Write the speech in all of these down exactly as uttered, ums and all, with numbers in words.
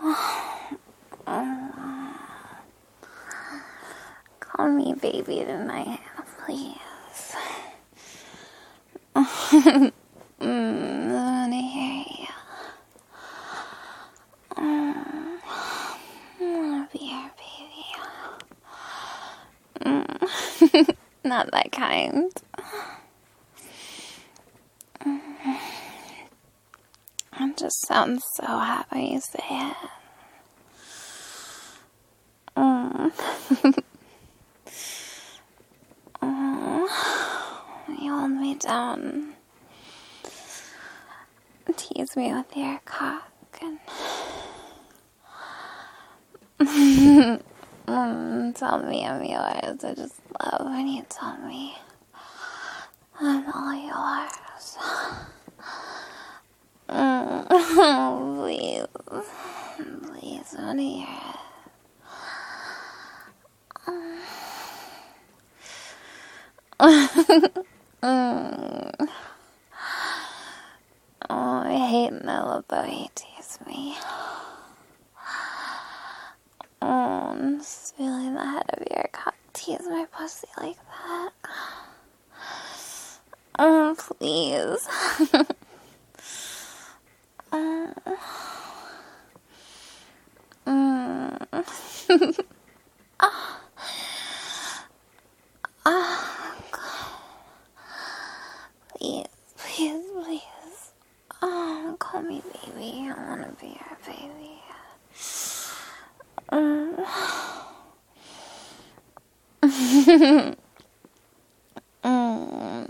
Call me baby tonight, please. mm, I wanna hear you. Mm, I wanna be your baby. Mm. Not that kind. Mm. It just sounds so hot when you say it. Mm. mm. You hold me down. Tease me with your cock and mm, tell me I'm yours. I just love when you tell me I'm all yours. Mm. Please, please, I want to hear it. mm. Oh, I hate and I love the way you tease me. Oh, I'm just feeling the head of your cock tease my pussy like that. Oh, please. oh. Mm. oh. oh, God. Please, please, please. Oh, call me baby. I want to be your baby. Mm. mm.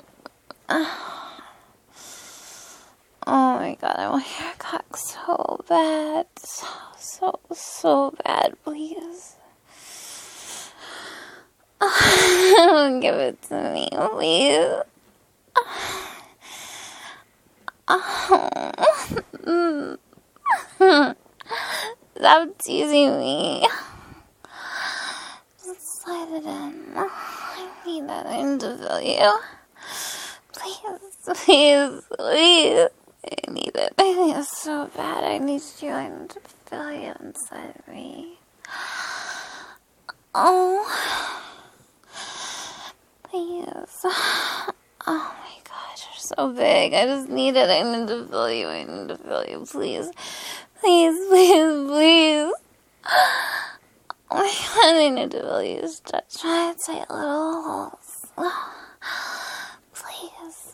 Oh my God, I want your cock so bad. So, so, so bad, please. Give it to me, please. Oh. Stop teasing me. Just slide it in. I need that. I need to feel you. Please, please, please. I need it. I need it so bad. I need you. I need to feel you inside of me. Oh. Please. Oh my gosh, you're so big. I just need it. I need to feel you. I need to feel you. Please. Please, please, please. Oh my God, I need to feel you. Stretch my tight little holes. Please.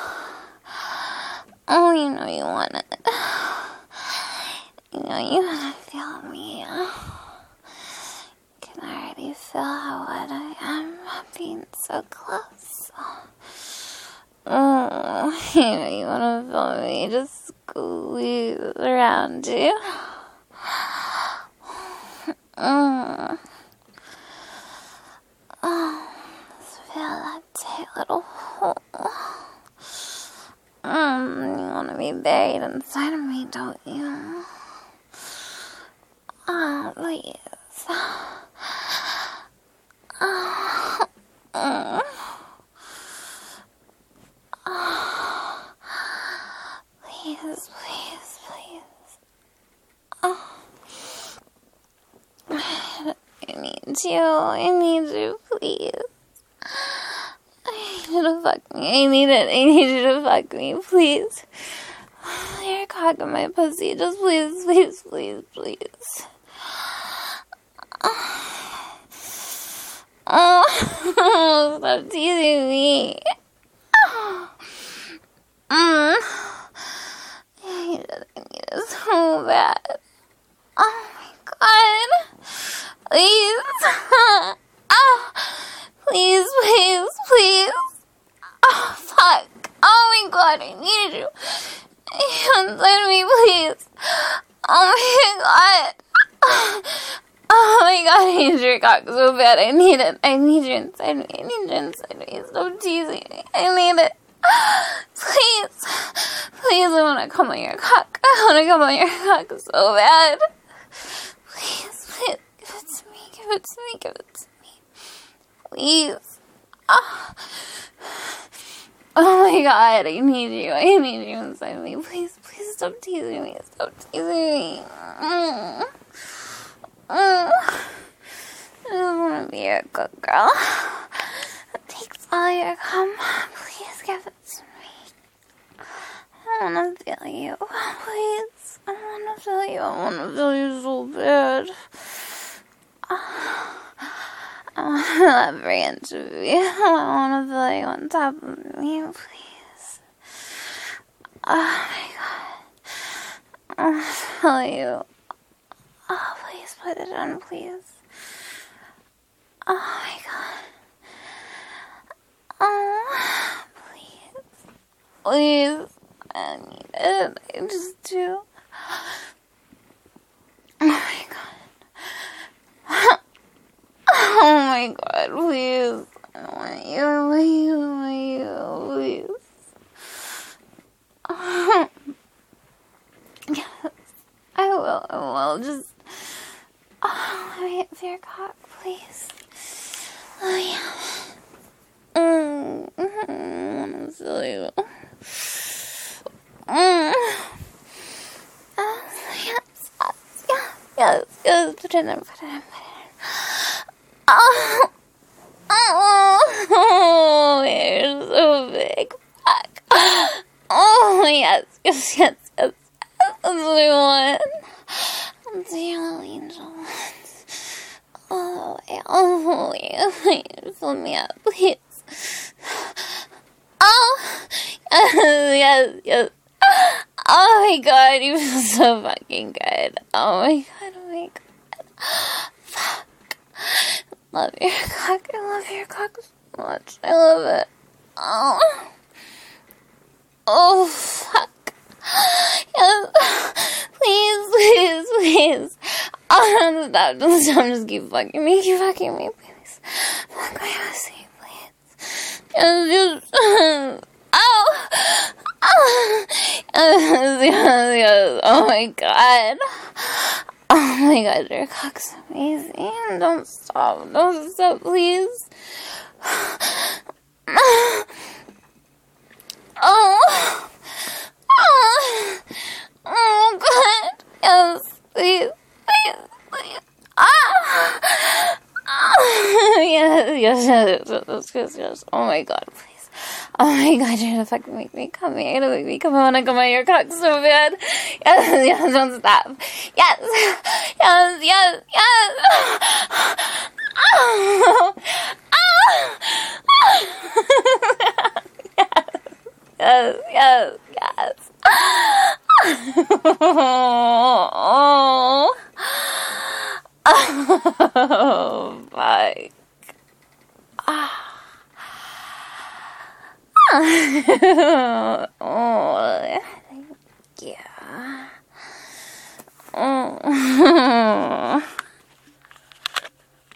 Oh, you know you want it. You know you want to feel me. You can already feel how wet I am being so close. Oh, you know you want to feel me just squeeze around you. Mm. Oh, just feel that tight little hole. Mm, you want to be buried inside of me, don't you? Oh, please. Oh. Mm. Oh. Please, please, please. Oh. I need you. I need you, please. I need you to fuck me. I need it. I need you to fuck me, please. Your cock in my pussy. Just please, please, please, please. Oh, stop teasing me. Mm. I need it. I need it so bad. Oh my God. Please. Oh, please, please, please. Oh, fuck. Oh my God, I need you. Inside me, please. Oh my God. Oh my God, I need your cock so bad. I need it. I need you inside me. I need you inside me. Stop teasing me. I need it. Please. Please, I want to come on your cock. I want to come on your cock so bad. Please, please. Give it to me. Give it to me. Give it to me. Please. Oh. Oh my god, I need you. I need you inside me. Please, please stop teasing me. Stop teasing me. Mm. Mm. I just want to be your good girl. Take all your cum. Please give it to me. I want to feel you. Please. I want to feel you. I want to feel you so bad. I want to love every inch of you. I want to feel you on top of me, please. Oh my god. I want to feel you. Oh, please put it on, please. Oh my god. Oh, please. Please. I need it. I just do. Oh my god. Oh my god, please. I want you, I want you, I want you, please. Oh. Yes, I will, I will. Just, oh, let me hit your cock, please. Oh, yeah. Mm, mm, I want to feel you. Mm. Oh, yes, yes, yes, yes, yes. Put it in, put it in, put it in. Oh, oh, you're so big. Fuck. Oh, yes, yes, yes, yes. That's what I want. That's the yellow angel ones. Oh, oh, yeah. Please fill me up, please. Oh, yes, yes, yes. Oh my god, you feel so fucking good. Oh my god, oh my god. Fuck. Love your cock. I love your cock so much. I love it. Oh. Oh, fuck. Yes. Please, please, please. Oh, don't stop. Don't stop. Just keep fucking me. Keep fucking me, please. Fuck my pussy, please. Yes, just. Oh. Oh. Yes, yes, yes. Oh my god. Oh my god, your cock's amazing. Don't stop. Don't stop, please. Oh. Oh. Oh god. Yes, please. Please, please. Ah. Oh. Yes, yes, yes, yes, yes, yes. Oh my god, please. Oh my god, you're gonna fucking make me come. You're gonna make me come. I wanna come on your cock so bad. Yes, yes, don't stop. Yes, yes, yes, yes. Oh, oh. Yes, yes, yes, yes. Oh, oh, fuck. Ah. Oh, yeah. Oh.